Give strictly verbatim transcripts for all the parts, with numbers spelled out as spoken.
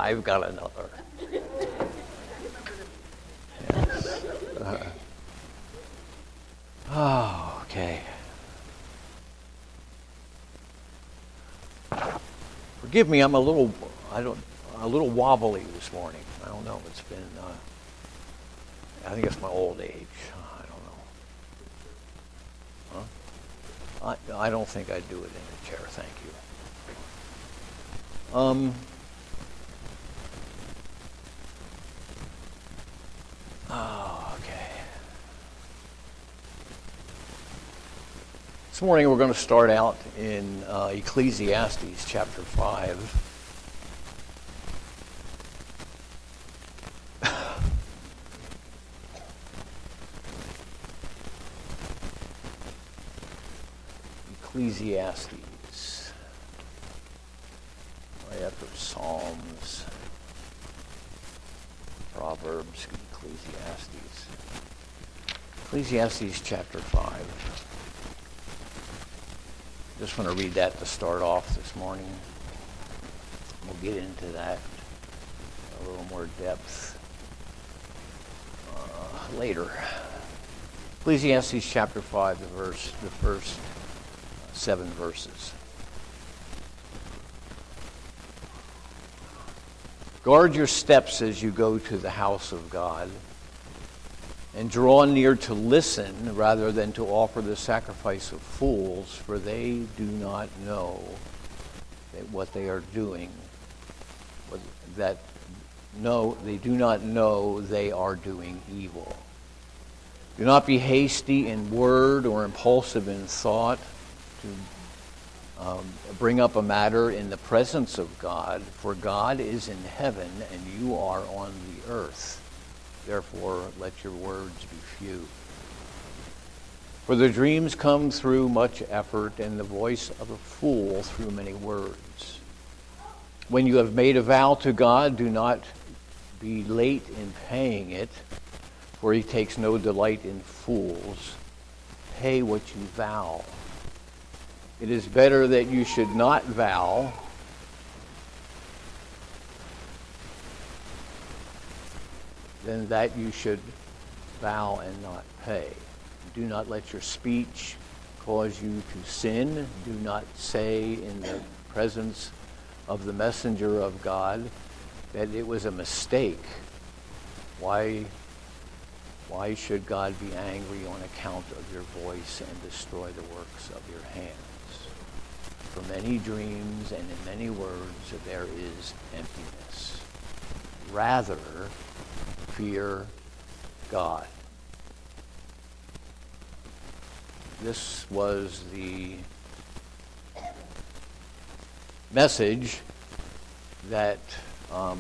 I've got another. Yes. Uh, oh, okay. Forgive me, I'm a little, I don't, a little wobbly this morning. I don't know. It's been, uh, I think it's my old age. I don't know. Huh? I, I don't think I'd do it in a chair. Thank you. Um. Oh, okay. This morning we're going to start out in uh, Ecclesiastes chapter five. Ecclesiastes, right after Psalms, Proverbs, Ecclesiastes. Ecclesiastes chapter five. Just want to read that to start off this morning. We'll get into that a little more depth uh, later. Ecclesiastes chapter five, the verse, the first seven verses. Guard your steps as you go to the house of God, and draw near to listen rather than to offer the sacrifice of fools, for they do not know that what they are doing. That no, they do not know they are doing evil. Do not be hasty in word or impulsive in thought to um, bring up a matter in the presence of God, for God is in heaven and you are on the earth. Therefore, let your words be few. For the dreams come through much effort, and the voice of a fool through many words. When you have made a vow to God, do not be late in paying it, for he takes no delight in fools. Pay what you vow. It is better that you should not vow than that you should vow and not pay. Do not let your speech cause you to sin. Do not say in the presence of the messenger of God that it was a mistake. Why, why should God be angry on account of your voice and destroy the works of your hands? For many dreams and in many words there is emptiness. Rather, fear God. This was the message that um,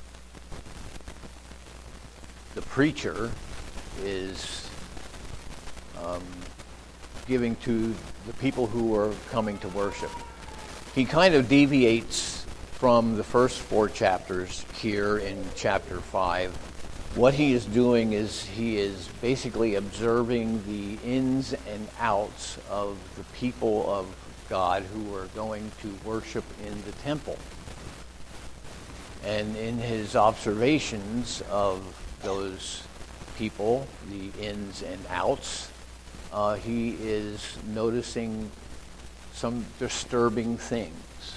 the preacher is um, giving to the people who are coming to worship. He kind of deviates from the first four chapters here in chapter five. What he is doing is he is basically observing the ins and outs of the people of God who are going to worship in the temple. And in his observations of those people, the ins and outs, uh, he is noticing some disturbing things.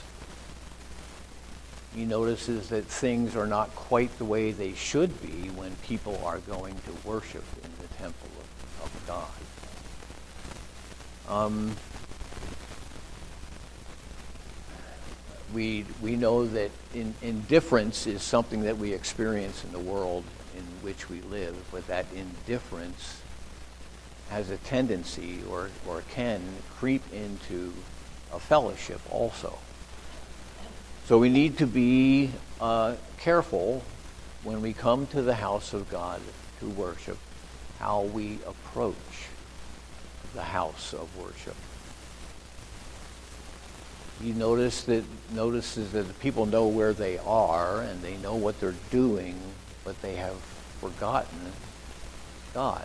He notices that things are not quite the way they should be when people are going to worship in the temple of, of God. Um, we we know that in, indifference is something that we experience in the world in which we live, but that indifference has a tendency or, or can creep into a fellowship also. So we need to be uh, careful when we come to the house of God to worship, how we approach the house of worship. He notice that, notices that the people know where they are and they know what they're doing, but they have forgotten God.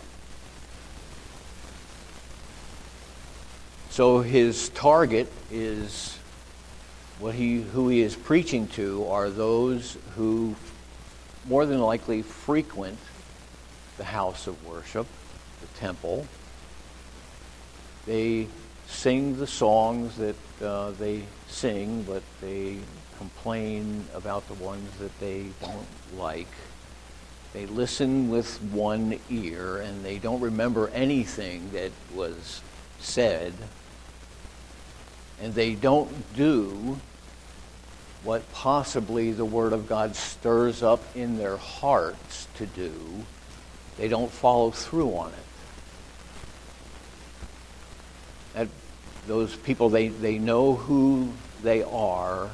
So his target is what he, who he is preaching to are those who more than likely frequent the house of worship, the temple. They sing the songs that uh, they sing, but they complain about the ones that they don't like. They listen with one ear, and they don't remember anything that was said. And they don't do what possibly the Word of God stirs up in their hearts to do. They don't follow through on it. That, those people, they, they know who they are,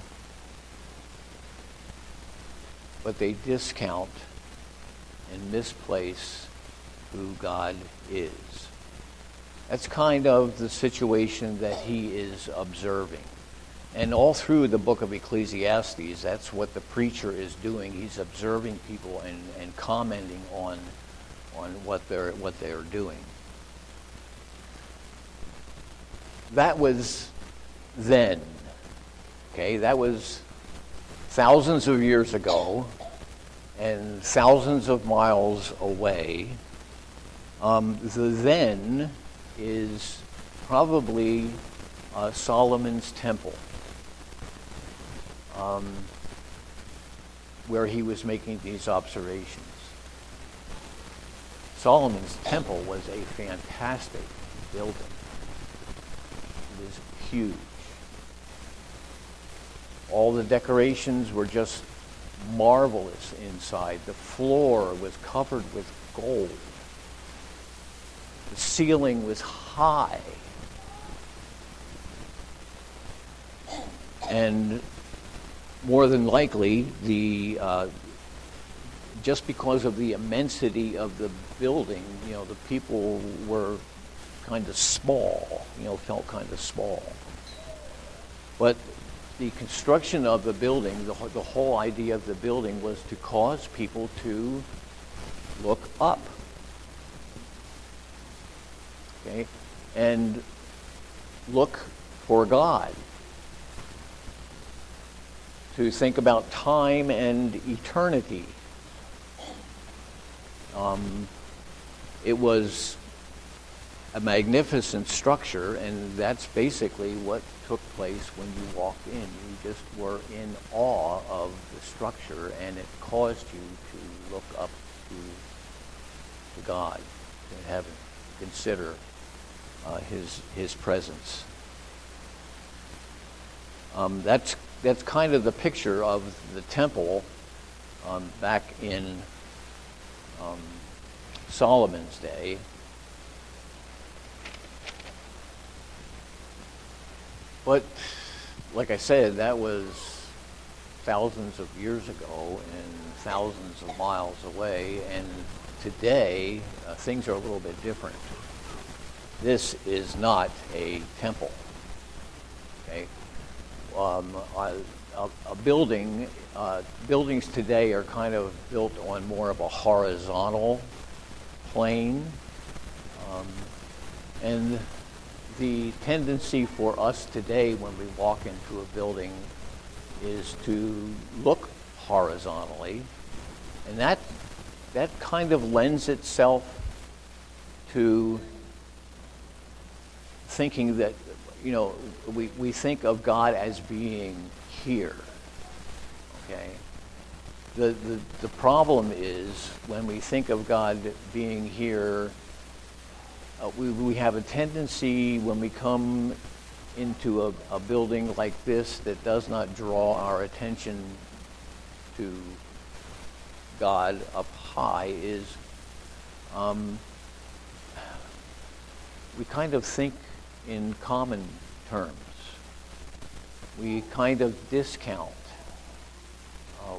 but they discount and misplace who God is. That's kind of the situation that he is observing. And all through the book of Ecclesiastes, that's what the preacher is doing. He's observing people and, and commenting on, on what they're what they're doing. That was then. Okay, that was thousands of years ago and thousands of miles away. Um, the then is probably uh, Solomon's temple, um, where he was making these observations. Solomon's temple was a fantastic building. It was huge. All the decorations were just marvelous inside. The floor was covered with gold. The ceiling was high. And more than likely, the uh, just because of the immensity of the building, you know, the people were kind of small, you know, felt kind of small. But the construction of the building, the, the whole idea of the building was to cause people to look up. Okay? And look for God. To think about time and eternity. Um, it was a magnificent structure, and that's basically what took place when you walked in. You just were in awe of the structure, and it caused you to look up to, to God, to heaven, consider uh, his his presence. Um, that's that's kind of the picture of the temple um, back in um, Solomon's day. But, like I said, that was thousands of years ago and thousands of miles away. And today, uh, things are a little bit different. This is not a temple. Okay, um, a, a, a building. Uh, buildings today are kind of built on more of a horizontal plane, um, and the tendency for us today when we walk into a building is to look horizontally, and that that kind of lends itself to thinking that, you know, we, we think of God as being here. Okay? The, the the problem is when we think of God being here, Uh, we, we have a tendency when we come into a, a building like this that does not draw our attention to God up high is um, we kind of think in common terms. We kind of discount uh,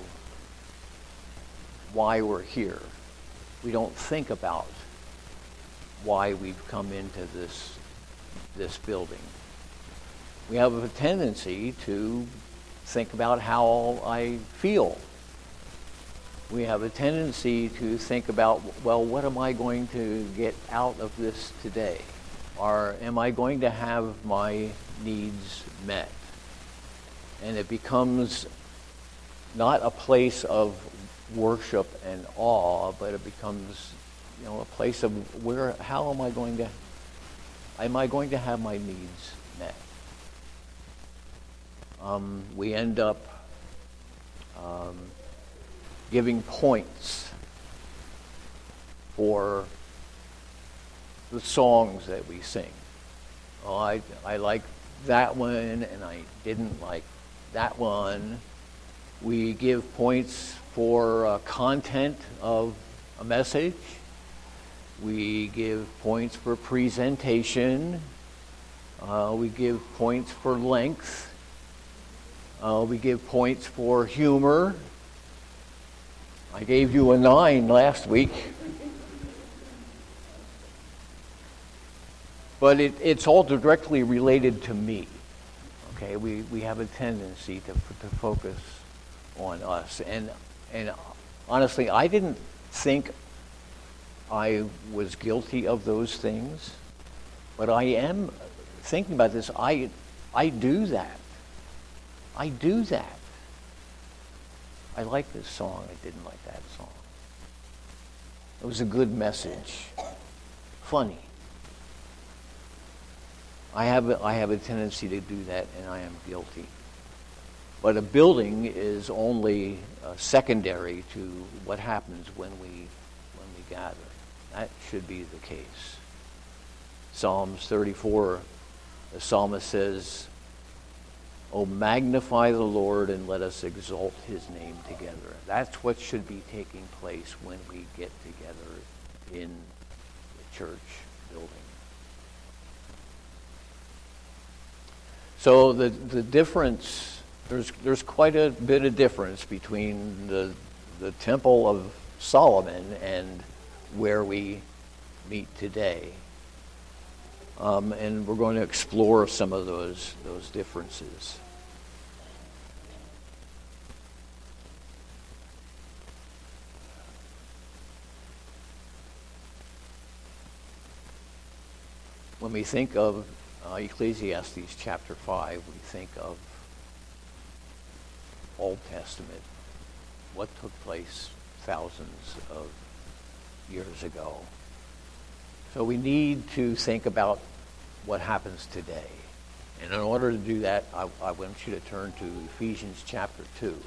why we're here. We don't think about why we've come into this this building. We have a tendency to think about how I feel. We have a tendency to think about, well, what am I going to get out of this today? Or am I going to have my needs met? And it becomes not a place of worship and awe, but it becomes, you know, a place of where, how am I going to, am I going to have my needs met? Um, we end up um, giving points for the songs that we sing. Oh, I, I like that one, and I didn't like that one. We give points for uh, content of a message. We give points for presentation. Uh, we give points for length. Uh, we give points for humor. I gave you a nine last week. But it, it's all directly related to me. Okay, we, we have a tendency to, to focus on us. And, and honestly, I didn't think I was guilty of those things, but I am thinking about this. I, I do that. I do that. I like this song. I didn't like that song. It was a good message. Funny. I have a, I have a tendency to do that, and I am guilty. But a building is only uh, secondary to what happens when we when we gather. That should be the case. Psalms thirty-four, the psalmist says, "Oh, magnify the Lord and let us exalt his name together." That's what should be taking place when we get together in the church building. So the the difference, there's there's quite a bit of difference between the the Temple of Solomon and where we meet today. Um, and we're going to explore some of those those differences. When we think of uh, Ecclesiastes chapter five, we think of Old Testament, what took place thousands of years ago. So we need to think about what happens today. And in order to do that, I, I want you to turn to Ephesians chapter two.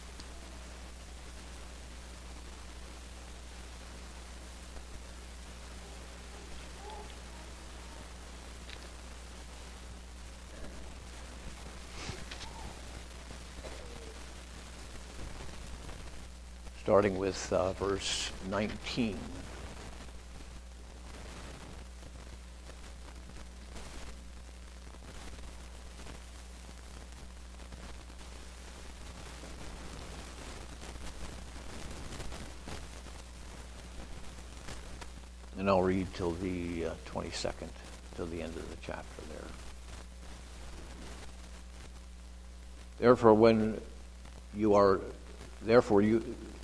Starting with uh, verse nineteen. And I'll read till the uh, twenty-second, till the end of the chapter there. Therefore, when you are, therefore you,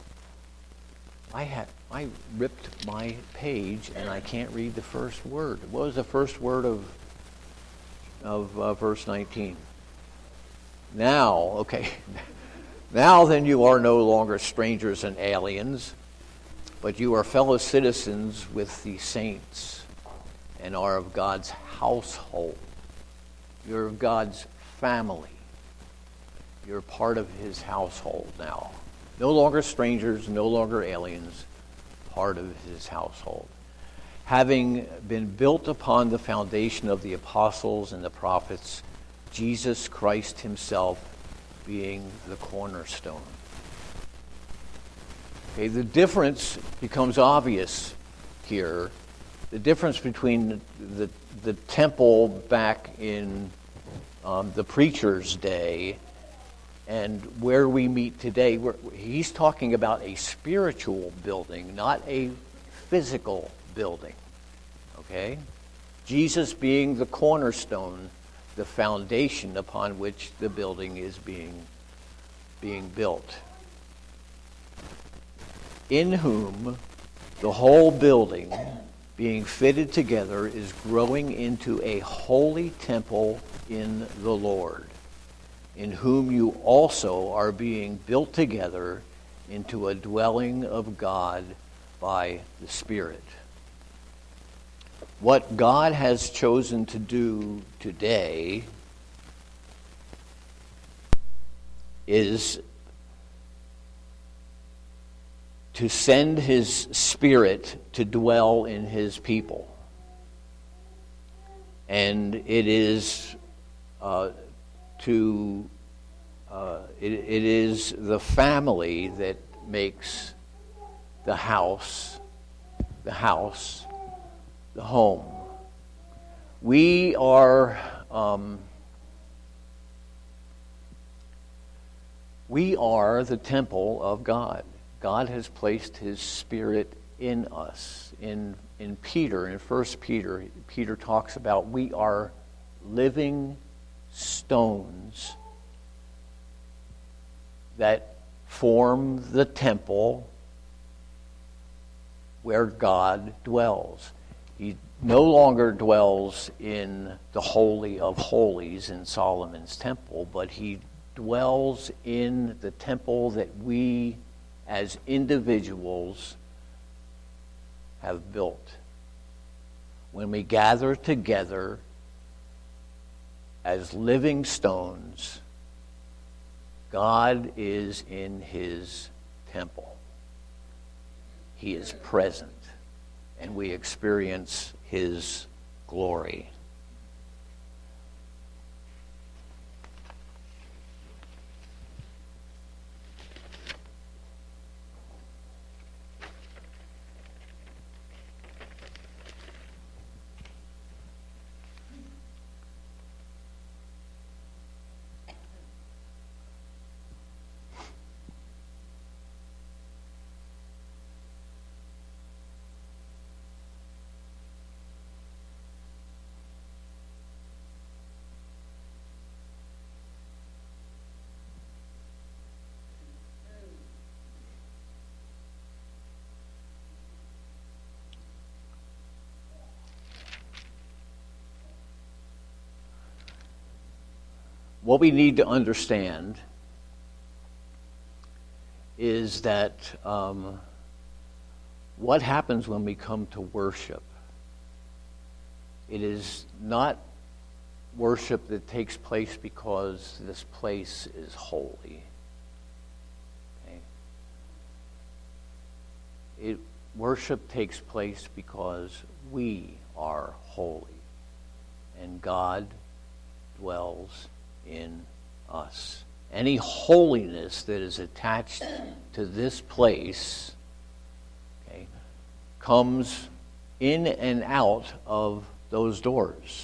I had, I ripped my page and I can't read the first word. What was the first word of, of uh, verse nineteen? Now, okay. Now then you are no longer strangers and aliens, but you are fellow citizens with the saints and are of God's household. You're of God's family. You're part of his household now. No longer strangers, no longer aliens, part of his household. Having been built upon the foundation of the apostles and the prophets, Jesus Christ himself being the cornerstone. Okay, the difference becomes obvious here. The difference between the, the temple back in um, the preacher's day and where we meet today. We're, he's talking about a spiritual building, not a physical building. Okay? Jesus being the cornerstone, the foundation upon which the building is being, being built. In whom the whole building, being fitted together, is growing into a holy temple in the Lord. in whom you also are being built together into a dwelling of God by the Spirit. What God has chosen to do today is to send his Spirit to dwell in his people. And it is uh, to uh, it, it is the family that makes the house, the house, the home. We are um, we are the temple of God. God has placed his Spirit in us. In in Peter, in First Peter, Peter talks about we are living stones that form the temple where God dwells. He no longer dwells in the Holy of Holies in Solomon's temple, but he dwells in the temple that we as individuals have built. When we gather together as living stones, God is in his temple. He is present, and we experience his glory. What we need to understand is that um, what happens when we come to worship, it is not worship that takes place because this place is holy. Okay? It, worship takes place because we are holy, and God dwells in us. Any holiness that is attached to this place, okay, comes in and out of those doors.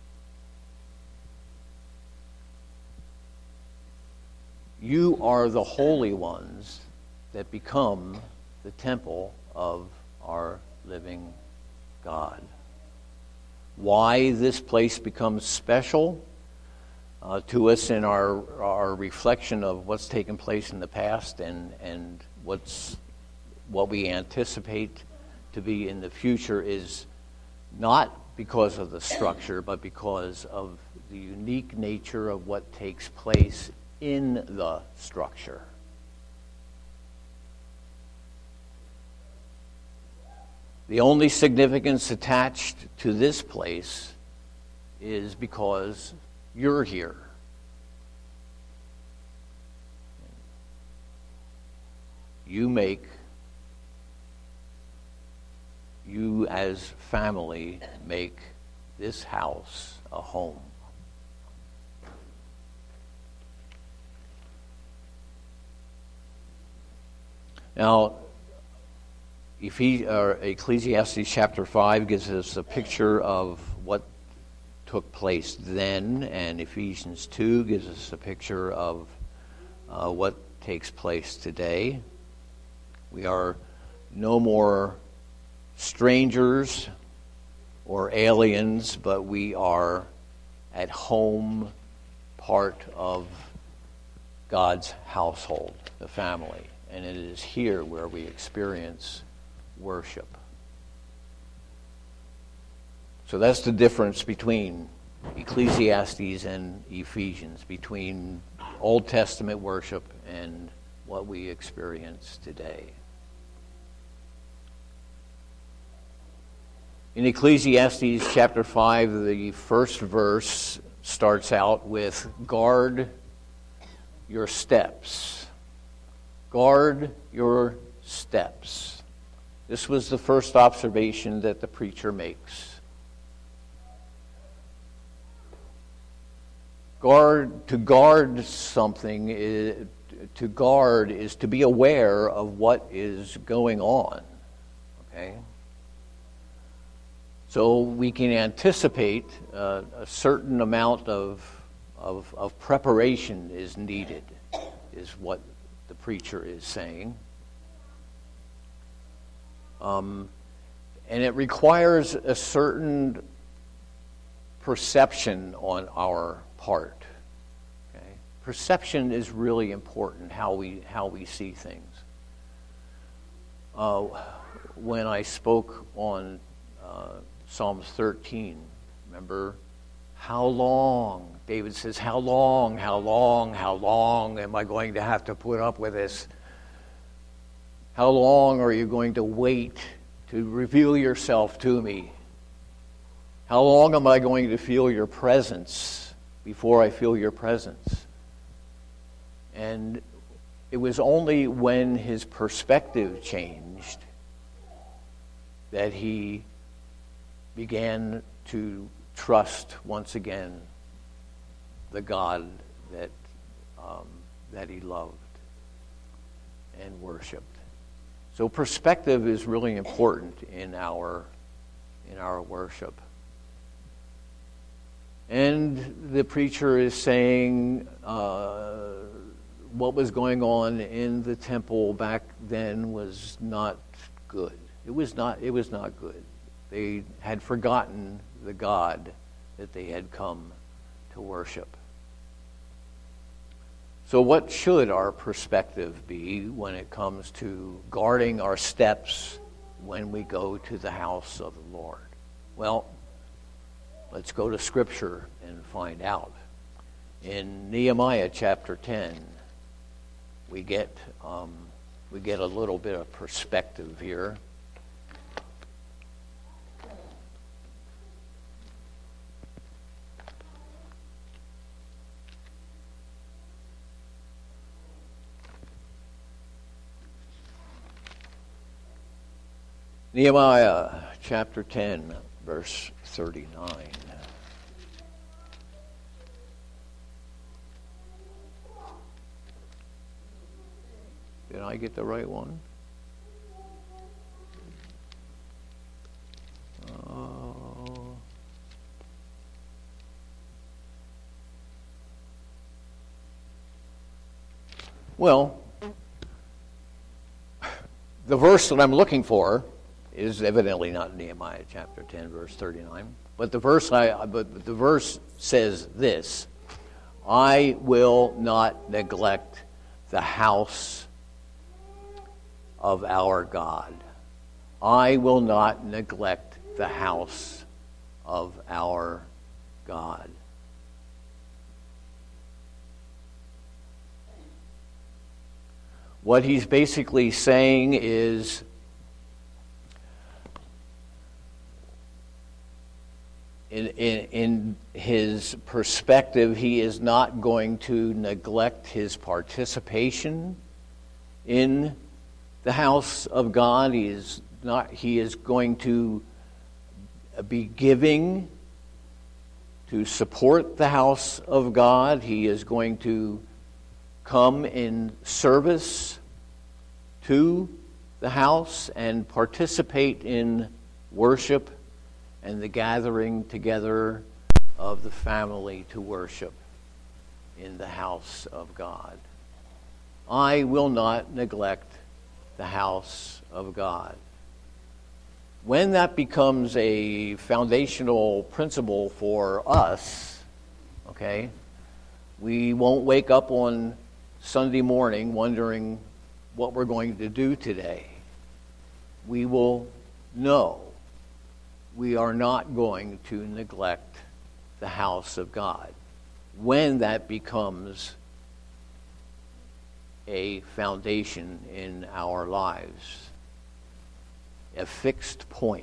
You are the holy ones that become the temple of our living God. Why this place becomes special Uh, to us in our our reflection of what's taken place in the past and and what's what we anticipate to be in the future is not because of the structure, but because of the unique nature of what takes place in the structure. The only significance attached to this place is because you're here. You make, you as family make this house a home. Now, Ecclesiastes chapter five gives us a picture of what took place then, and Ephesians two gives us a picture of uh, what takes place today. We are no more strangers or aliens, but we are at home, part of God's household, the family. And it is here where we experience worship. So that's the difference between Ecclesiastes and Ephesians, between Old Testament worship and what we experience today. In Ecclesiastes chapter five, the first verse starts out with, guard your steps. Guard your steps. This was the first observation that the preacher makes. Guard, to guard something, is, to guard is to be aware of what is going on. Okay? So we can anticipate uh, a certain amount of, of, of preparation is needed, is what the preacher is saying. Um, and it requires a certain perception on our part. Okay? Perception is really important, how we how we see things. Uh, when I spoke on uh, Psalms thirteen, remember, how long? David says, how long, how long, how long am I going to have to put up with this? How long are you going to wait to reveal yourself to me? How long am I going to feel your presence before I feel your presence? And it was only when his perspective changed that he began to trust once again the God that um, that he loved and worshipped. So perspective is really important in our in our worship. And the preacher is saying uh, what was going on in the temple back then was not good. It was not. It was not good. They had forgotten the God that they had come to worship. So what should our perspective be when it comes to guarding our steps when we go to the house of the Lord? Well, let's go to Scripture and find out. In Nehemiah chapter ten, we get um, we get a little bit of perspective here. Nehemiah chapter ten, verse thirty-nine. Did I get the right one? Uh, well, the verse that I'm looking for is evidently not Nehemiah chapter ten, verse thirty-nine. But the verse I but the verse says this: I will not neglect the house of our God. I will not neglect the house of our God. What he's basically saying is, In, in, in his perspective, he is not going to neglect his participation in the house of God. He is not. He is going to be giving to support the house of God. He is going to come in service to the house and participate in worship and the gathering together of the family to worship in the house of God. I will not neglect the house of God. When that becomes a foundational principle for us, okay, we won't wake up on Sunday morning wondering what we're going to do today. We will know we are not going to neglect the house of God. When that becomes a foundation in our lives, a fixed point.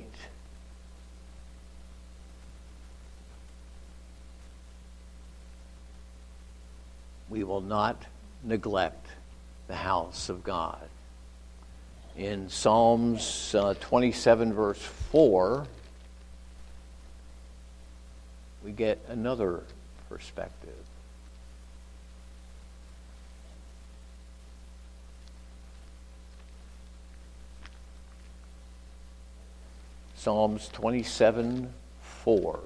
We will not neglect the house of God. In Psalms uh, twenty-seven, verse four, we get another perspective. Psalms twenty-seven, four.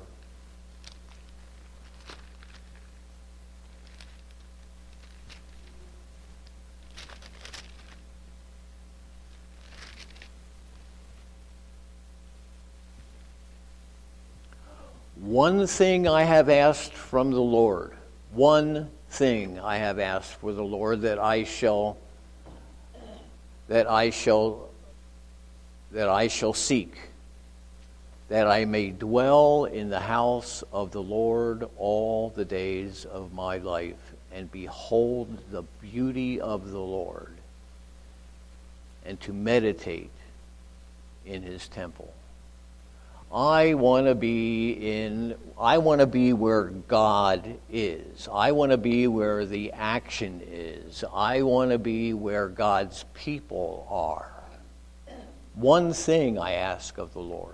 One thing I have asked from the Lord, one thing I have asked for the Lord, that I shall, that I shall, that I shall seek, that I may dwell in the house of the Lord all the days of my life, and behold the beauty of the Lord, and to meditate in his temple. I want to be in, I want to be where God is. I want to be where the action is. I want to be where God's people are. One thing I ask of the Lord.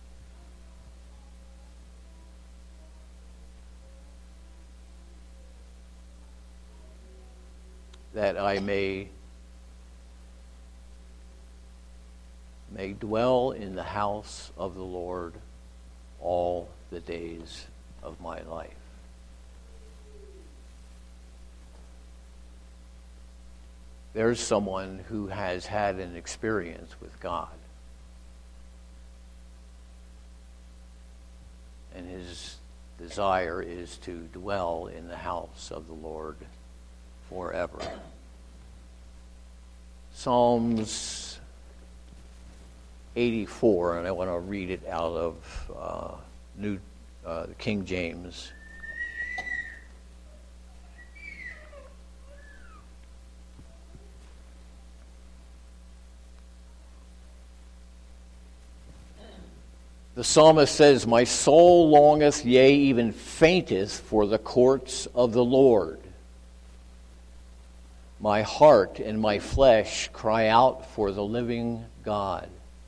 That I may may dwell in the house of the Lord all the days of my life. There's someone who has had an experience with God, and his desire is to dwell in the house of the Lord forever. Psalms eighty-four, and I want to read it out of uh, New uh, King James. The psalmist says, "My soul longeth, yea, even fainteth for the courts of the Lord. My heart and my flesh cry out for the living God."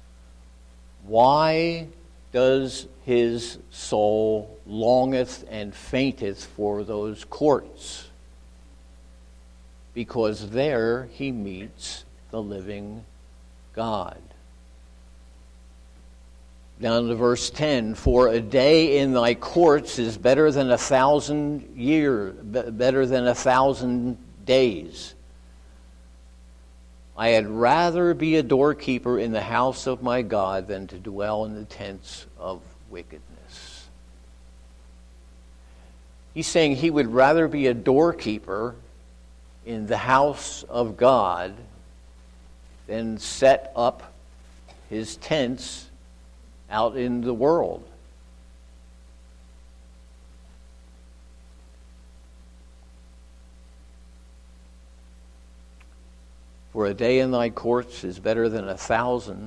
Why does his soul longeth and fainteth for those courts? Because there he meets the living God. Down to verse ten, "For a day in thy courts is better than a thousand years, better than a thousand days. I had rather be a doorkeeper in the house of my God than to dwell in the tents of wickedness." He's saying he would rather be a doorkeeper in the house of God than set up his tents out in the world. For a day in thy courts is better than a thousand,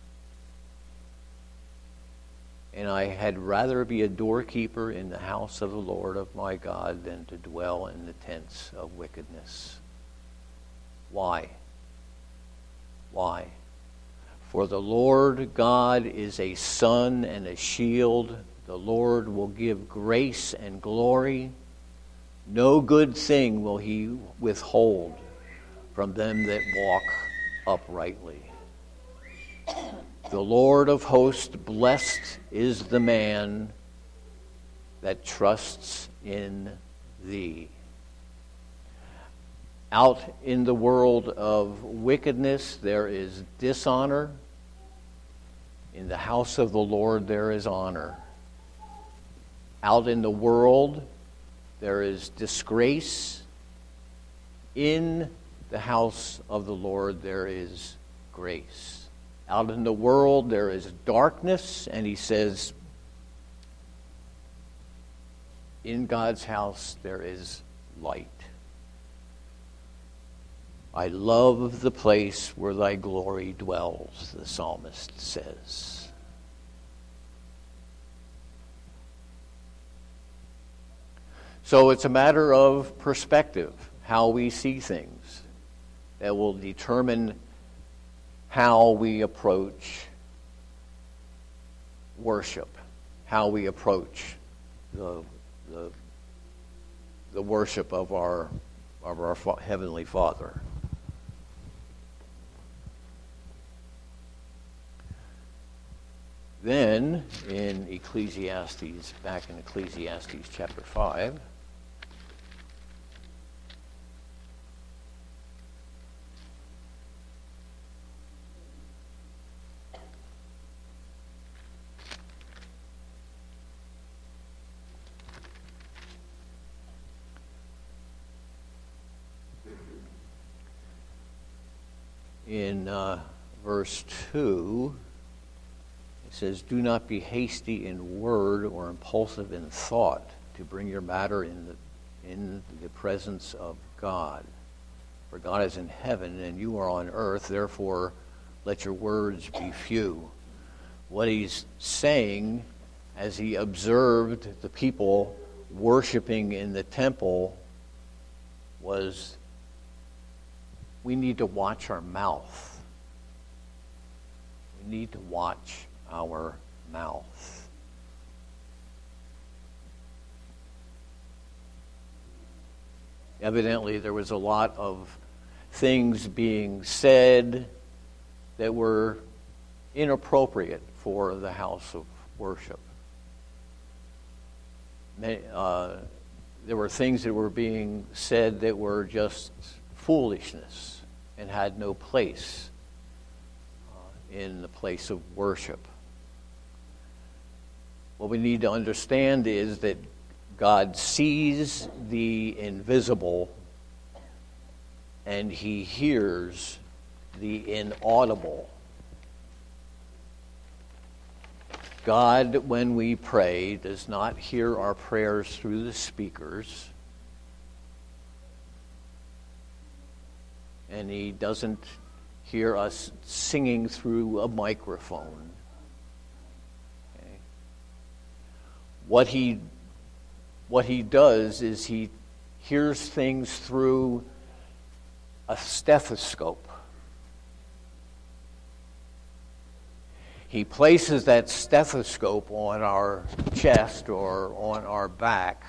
and I had rather be a doorkeeper in the house of the Lord of my God than to dwell in the tents of wickedness. Why? Why? For the Lord God is a sun and a shield. The Lord will give grace and glory. No good thing will he withhold from them that walk uprightly. The Lord of hosts, blessed is the man that trusts in thee. Out in the world of wickedness there is dishonor. In the house of the Lord there is honor. Out in the world there is disgrace. In the house of the Lord there is grace. Out in the world there is darkness, and he says, in God's house there is light. I love the place where thy glory dwells, the psalmist says. So it's a matter of perspective, how we see things, that will determine how we approach worship, how we approach the the, the worship of our of our Heavenly Father. Then in Ecclesiastes, back in Ecclesiastes chapter five, in uh, verse two, it says, "Do not be hasty in word or impulsive in thought to bring your matter in the, in the presence of God. For God is in heaven and you are on earth, therefore let your words be few." What he's saying, as he observed the people worshiping in the temple, was, we need to watch our mouth. We need to watch our mouth. Evidently, there was a lot of things being said that were inappropriate for the house of worship. Uh, there were things that were being said that were just foolishness and had no place uh, in the place of worship. What we need to understand is that God sees the invisible and he hears the inaudible. God, when we pray, does not hear our prayers through the speakers, and he doesn't hear us singing through a microphone. Okay. What he what he does is he hears things through a stethoscope. He places that stethoscope on our chest or on our back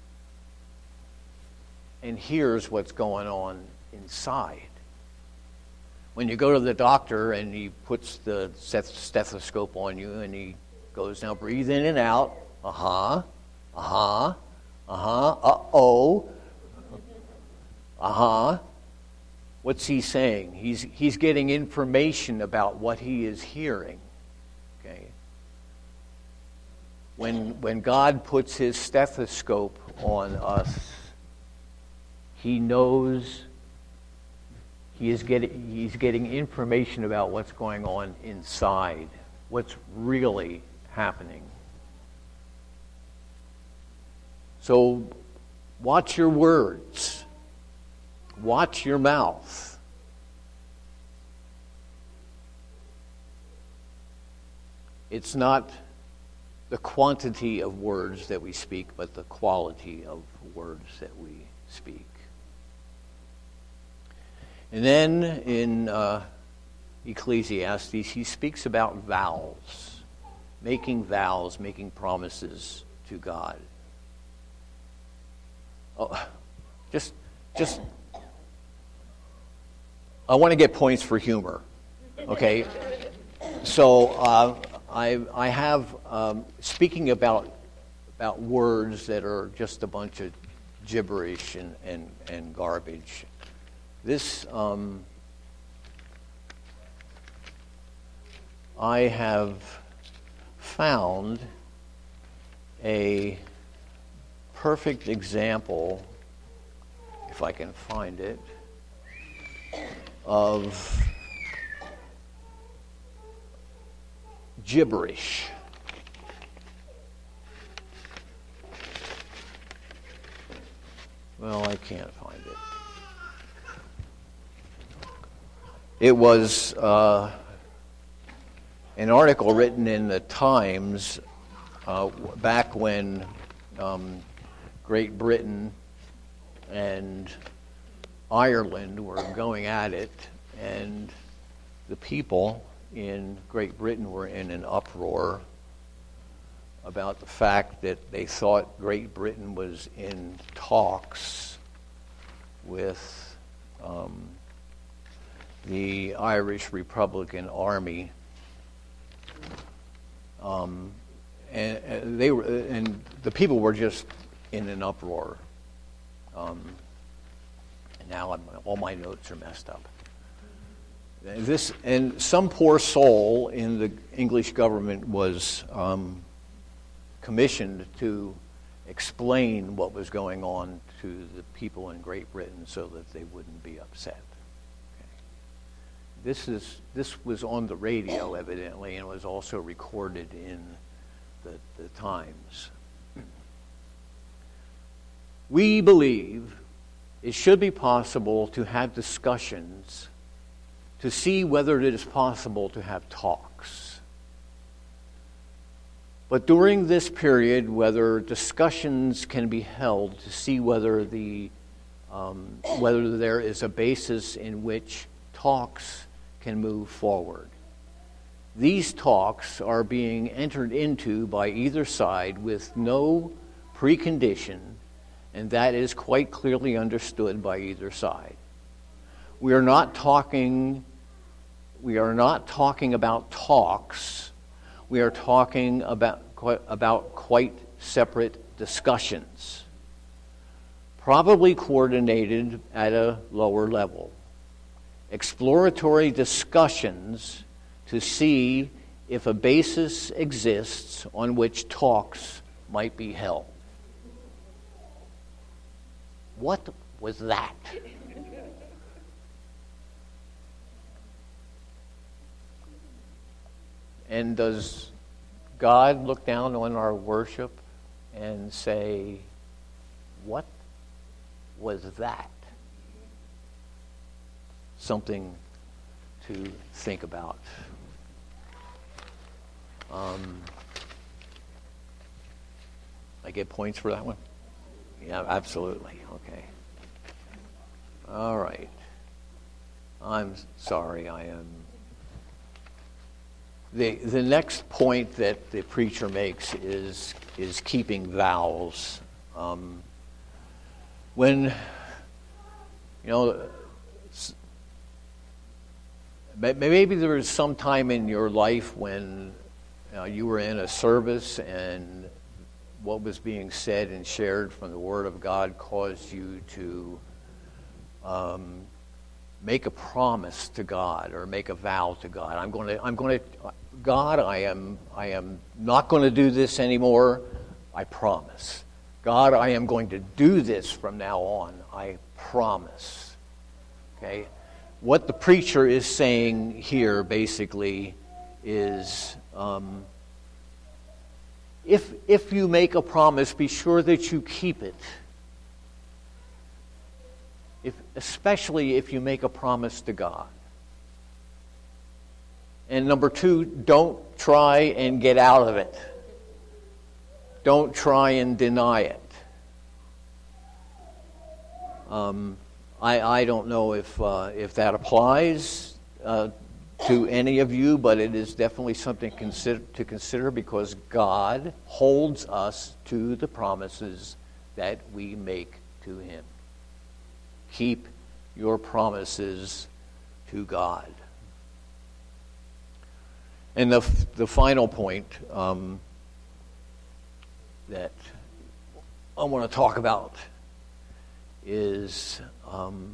and hears what's going on inside. When you go to the doctor and he puts the stethoscope on you and he goes, now breathe in and out. Uh-huh. Uh-huh. Uh-huh. Uh-oh. Uh-huh. What's he saying? He's he's getting information about what he is hearing. Okay. When when God puts his stethoscope on us, he knows he is getting he's getting information about what's going on inside, what's really happening. So watch your words. Watch your mouth. It's not the quantity of words that we speak, but the quality of words that we speak. And then in uh, Ecclesiastes, he speaks about vows, making vows, making promises to God. Oh, just, just, I want to get points for humor, okay? So uh, I, I have, um, speaking about about words that are just a bunch of gibberish and, and, and garbage. This, um, I have found a perfect example, if I can find it, of gibberish. well, I can't find it. It was uh, an article written in the Times uh, back when um, Great Britain and Ireland were going at it, and the people in Great Britain were in an uproar about the fact that they thought Great Britain was in talks with um, the Irish Republican Army, um, and, and they were, and the people were just in an uproar. Um, and now I'm, all my notes are messed up. This and some poor soul in the English government was um, commissioned to explain what was going on to the people in Great Britain so that they wouldn't be upset. Okay. This is this was on the radio evidently, and was also recorded in the, the Times. We believe it should be possible to have discussions to see whether it is possible to have talks. But during this period, whether discussions can be held to see whether the um, whether there is a basis in which talks can move forward. These talks are being entered into by either side with no precondition, and that is quite clearly understood by either side. We are not talking we are not talking about talks. We are talking about about quite separate discussions, probably coordinated at a lower level. Exploratory discussions to see if a basis exists on which talks might be held. What was that? And does God look down on our worship and say, what was that? Something to think about. Um, I get points for that one? Yeah, absolutely. Okay. All right. I'm sorry, I am... The the next point that the preacher makes is is keeping vows. Um, when, you know, maybe there was some time in your life when uh, you were in a service and what was being said and shared from the Word of God caused you to um, make a promise to God or make a vow to God. I'm going to, I'm going to, God, I am, I am not going to do this anymore. I promise. God, I am going to do this from now on. I promise. Okay? What the preacher is saying here basically is, um, if if you make a promise, be sure that you keep it. If, especially if you make a promise to God. And number two, don't try and get out of it. Don't try and deny it. Um, I, I don't know if uh, if that applies uh, to any of you, but it is definitely something consider, to consider because God holds us to the promises that we make to Him. Keep your promises to God. And the the final point um, that I want to talk about is um,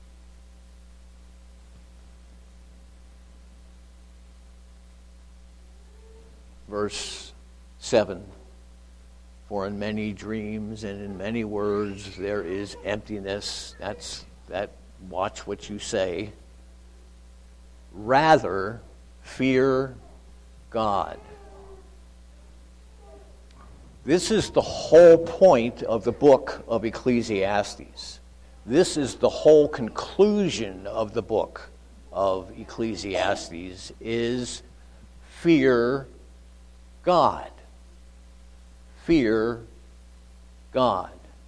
verse seven. For in many dreams and in many words there is emptiness. That's that. Watch what you say. Rather, fear God. This is the whole point of the book of Ecclesiastes. This is the whole conclusion of the book of Ecclesiastes, is fear God. Fear God.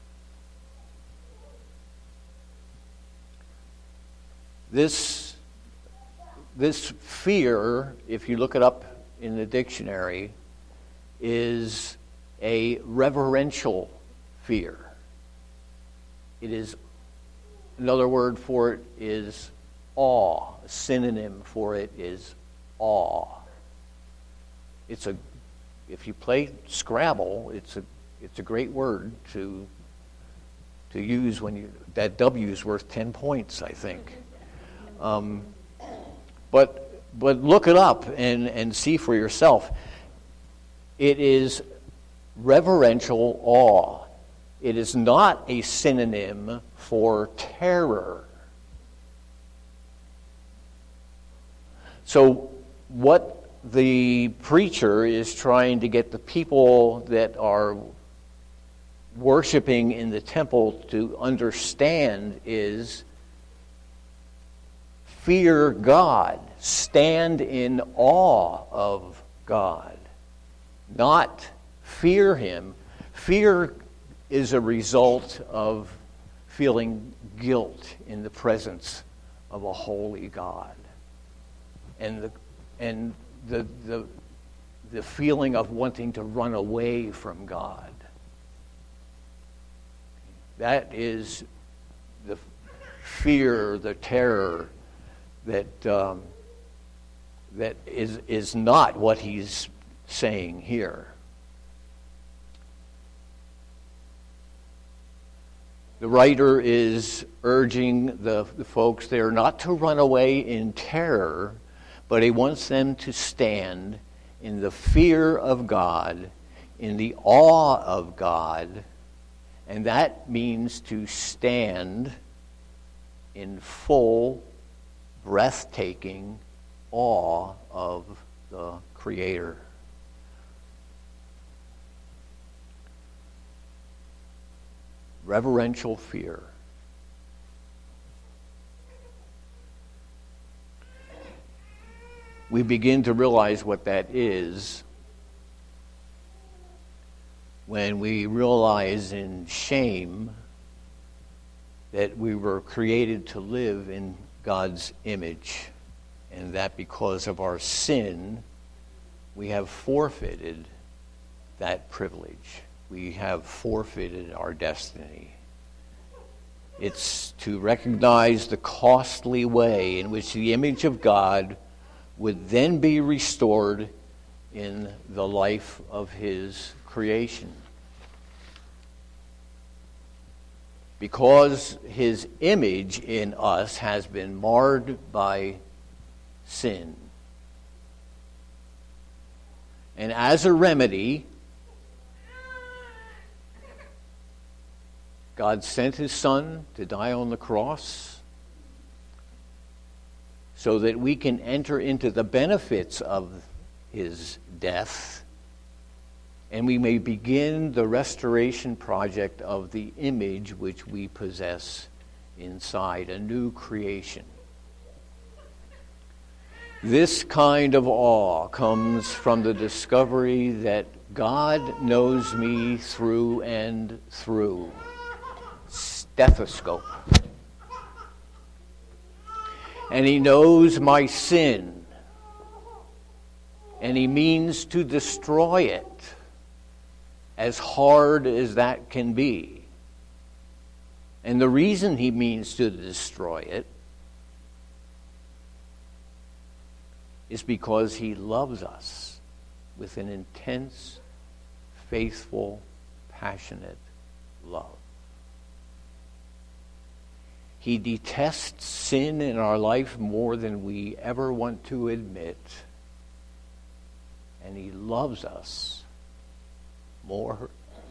This, this fear, if you look it up in the dictionary, is a reverential fear. It is, another word for it is awe. A synonym for it is awe. It's a, if you play Scrabble, it's a, it's a great word to, to use when you, that W is worth ten points, I think. Um, but, but look it up and, and see for yourself. It is reverential awe. It is not a synonym for terror. So what the preacher is trying to get the people that are worshiping in the temple to understand is fear God, stand in awe of God, not fear him. Fear is a result of feeling guilt in the presence of a holy God. And the and the the the feeling of wanting to run away from God. That is the fear, the terror that um, that is is not what he's saying here. The writer is urging the, the folks there not to run away in terror, but he wants them to stand in the fear of God, in the awe of God, and that means to stand in full, breathtaking awe of the Creator. Reverential fear. We begin to realize what that is when we realize in shame that we were created to live in God's image, and that because of our sin, we have forfeited that privilege. We have forfeited our destiny. It's to recognize the costly way in which the image of God would then be restored in the life of his creation. Because his image in us has been marred by sin. And as a remedy, God sent his Son to die on the cross so that we can enter into the benefits of his death, and we may begin the restoration project of the image which we possess inside, a new creation. This kind of awe comes from the discovery that God knows me through and through. Stethoscope. And he knows my sin. And he means to destroy it, as hard as that can be. And the reason he means to destroy it is because he loves us with an intense, faithful, passionate love. He detests sin in our life more than we ever want to admit. And he loves us more,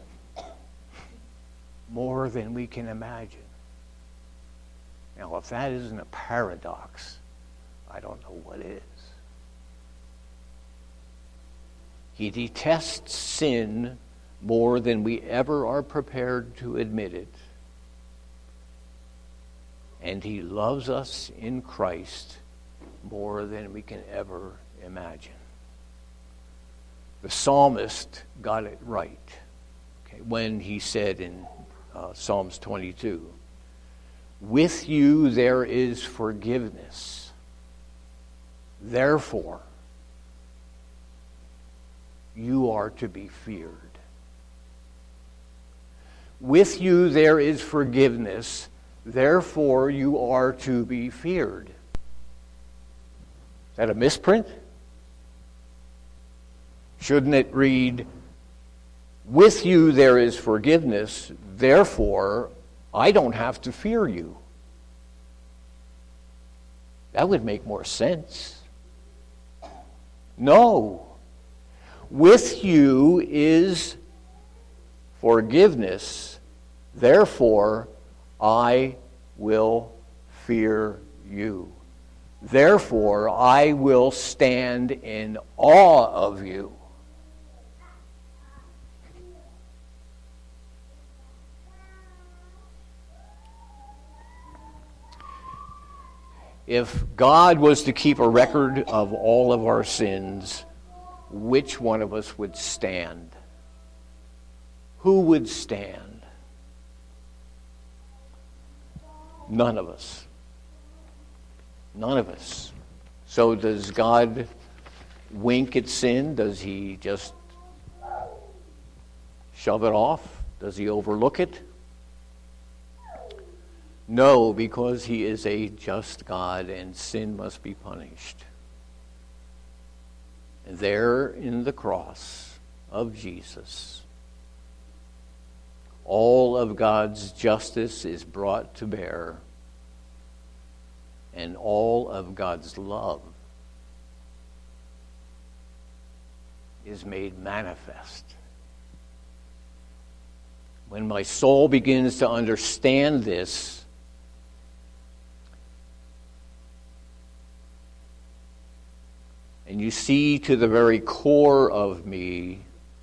more than we can imagine. Now, if that isn't a paradox, I don't know what is. He detests sin more than we ever are prepared to admit it. And he loves us in Christ more than we can ever imagine. The psalmist got it right, okay, when he said in uh, Psalms twenty-two, "With you there is forgiveness. Therefore, you are to be feared." With you there is forgiveness. Therefore, you are to be feared. Is that a misprint? Shouldn't it read, "With you there is forgiveness, therefore I don't have to fear you"? That would make more sense. No. With you is forgiveness, therefore I will fear you. Therefore I will stand in awe of you. If God was to keep a record of all of our sins, which one of us would stand? Who would stand? None of us. None of us. So does God wink at sin? Does he just shove it off? Does he overlook it? No, because he is a just God and sin must be punished. And there in the cross of Jesus, all of God's justice is brought to bear, and all of God's love is made manifest. When my soul begins to understand this, and you see to the very core of me,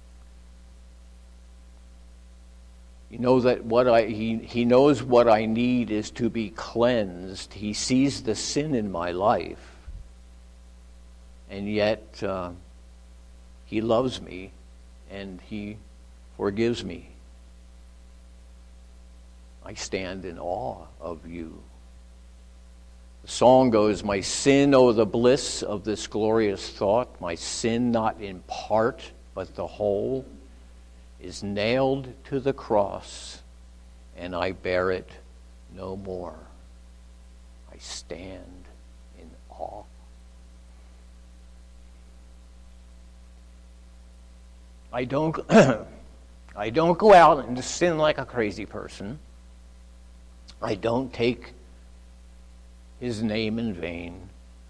you know that what I he, he knows what I need is to be cleansed. He sees the sin in my life, and yet uh, he loves me and he forgives me. I stand in awe of you. The song goes, "My sin, oh the bliss of this glorious thought, my sin not in part but the whole, is nailed to the cross, and I bear it no more. I stand in awe." I don't, I don't go out and sin like a crazy person. I don't take his name in vain.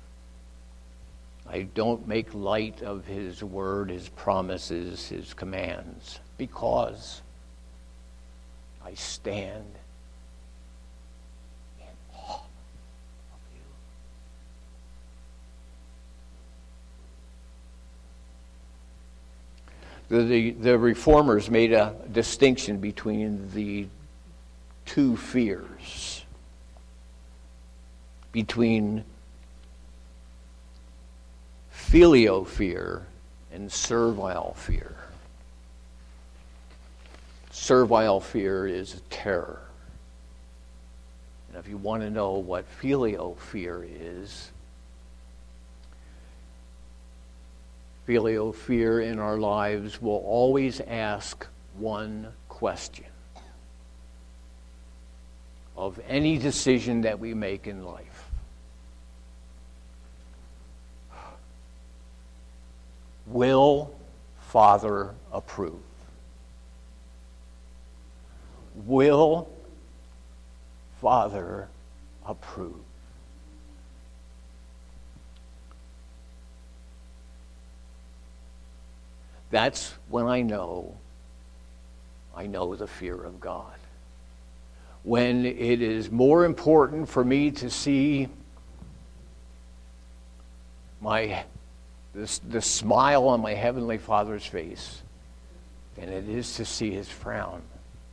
I don't make light of his word, his promises, his commands, because I stand in awe of you. The, the, the reformers made a distinction between the two fears, between filial fear and servile fear. Servile fear is terror. And if you want to know what filial fear is, filial fear in our lives will always ask one question of any decision that we make in life. Will Father approve? Will Father approve? That's when I know, I know the fear of God. When it is more important for me to see my the, the smile on my Heavenly Father's face than it is to see his frown.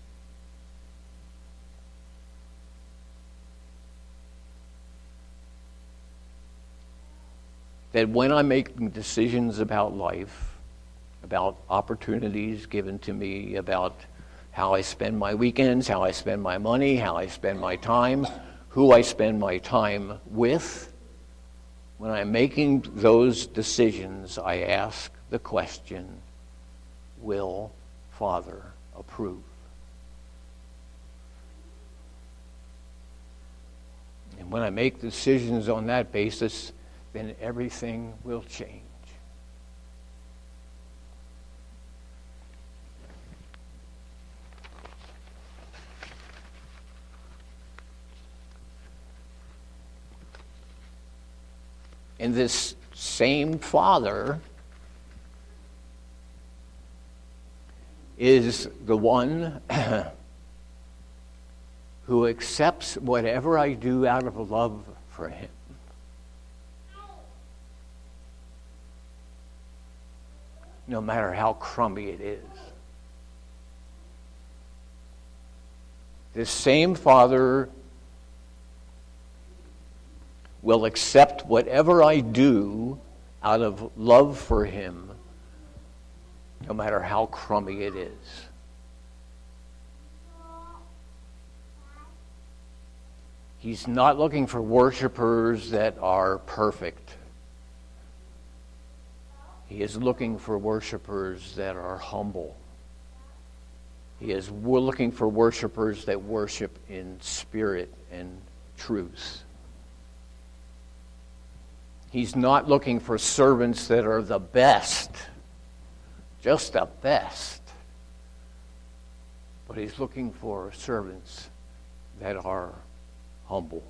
That when I'm making decisions about life, about opportunities given to me, about how I spend my weekends, how I spend my money, how I spend my time, who I spend my time with, when I'm making those decisions, I ask the question, will Father approve? And when I make decisions on that basis, then everything will change. And this same Father is the one who accepts whatever I do out of love for him. No matter how crummy it is. This same Father will accept whatever I do out of love for him, no matter how crummy it is. He's not looking for worshipers that are perfect. He is looking for worshipers that are humble. He is looking for worshipers that worship in spirit and truth. He's not looking for servants that are the best, just the best. But he's looking for servants that are humble.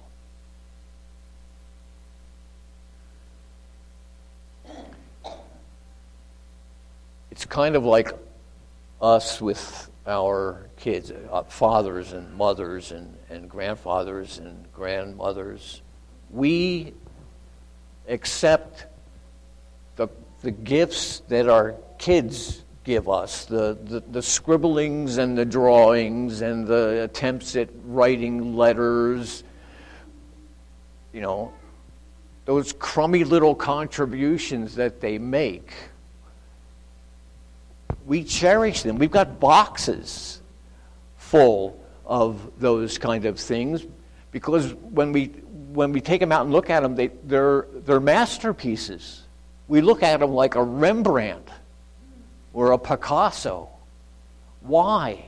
It's kind of like us with our kids, uh, fathers and mothers and, and grandfathers and grandmothers. We accept the, the gifts that our kids give us, the, the, the scribblings and the drawings and the attempts at writing letters, you know, those crummy little contributions that they make. We cherish them. We've got boxes full of those kind of things because when we when we take them out and look at them, they, they're they're masterpieces. We look at them like a Rembrandt or a Picasso. Why?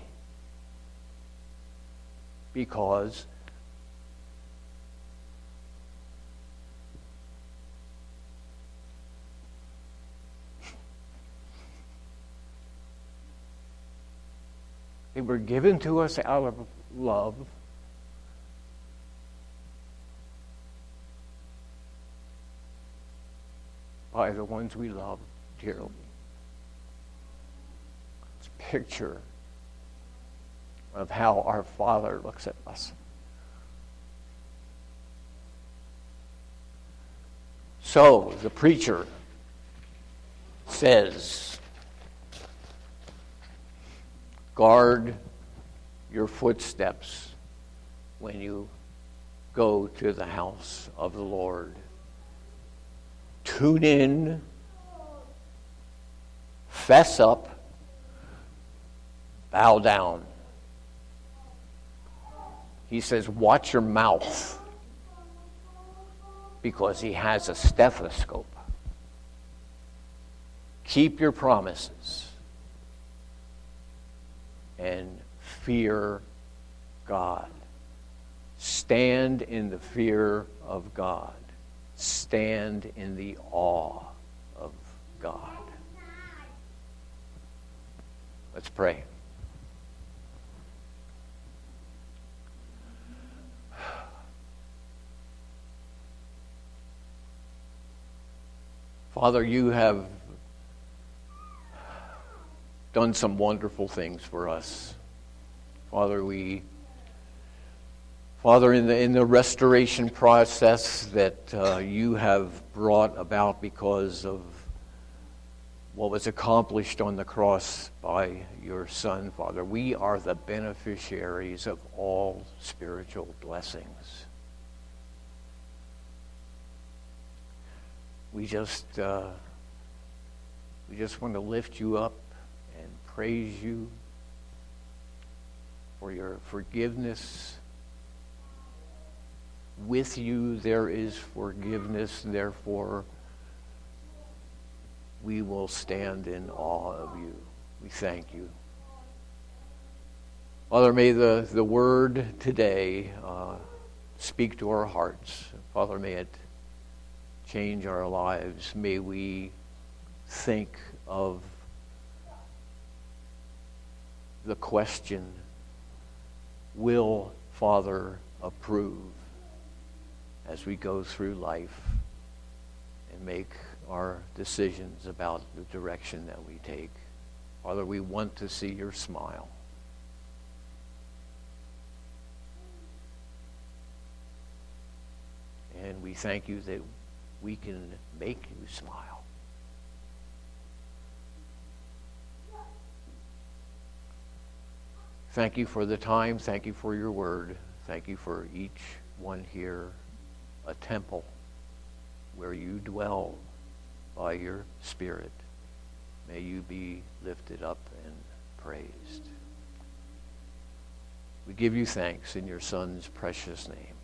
Because they were given to us out of love. By the ones we love dearly. It's a picture of how our Father looks at us. So, the preacher says, guard your footsteps when you go to the house of the Lord. Tune in, fess up, bow down. He says, watch your mouth, because he has a stethoscope. Keep your promises and fear God. Stand in the fear of God. Stand in the awe of God. Let's pray. Father, you have done some wonderful things for us. Father, we Father, in the in the restoration process that uh, you have brought about because of what was accomplished on the cross by your Son, Father. We are the beneficiaries of all spiritual blessings. We just, uh, we just want to lift you up and praise you for your forgiveness. With you there is forgiveness, therefore we will stand in awe of you. We thank you. Father, may the, the word today uh, speak to our hearts. Father, may it change our lives. May we think of the question, will Father approve, as we go through life and make our decisions about the direction that we take. Father, we want to see your smile. And we thank you that we can make you smile. Thank you for the time. Thank you for your word. Thank you for each one here, a temple where you dwell by your Spirit. May you be lifted up and praised. We give you thanks in your Son's precious name.